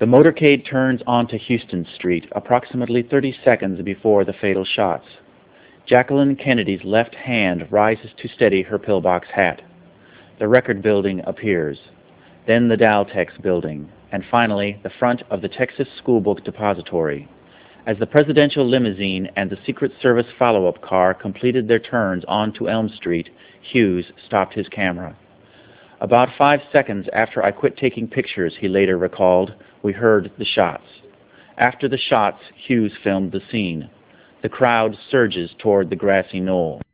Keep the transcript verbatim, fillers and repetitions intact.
The motorcade turns onto Houston Street approximately thirty seconds before the fatal shots. Jacqueline Kennedy's left hand rises to steady her pillbox hat. The Record Building appears, then the Daltex Building, and finally the front of the Texas School Book Depository. As the presidential limousine and the Secret Service follow-up car completed their turns onto Elm Street, Hughes stopped his camera. About five seconds after I quit taking pictures, he later recalled, we heard the shots. After the shots, Hughes filmed the scene. The crowd surges toward the grassy knoll.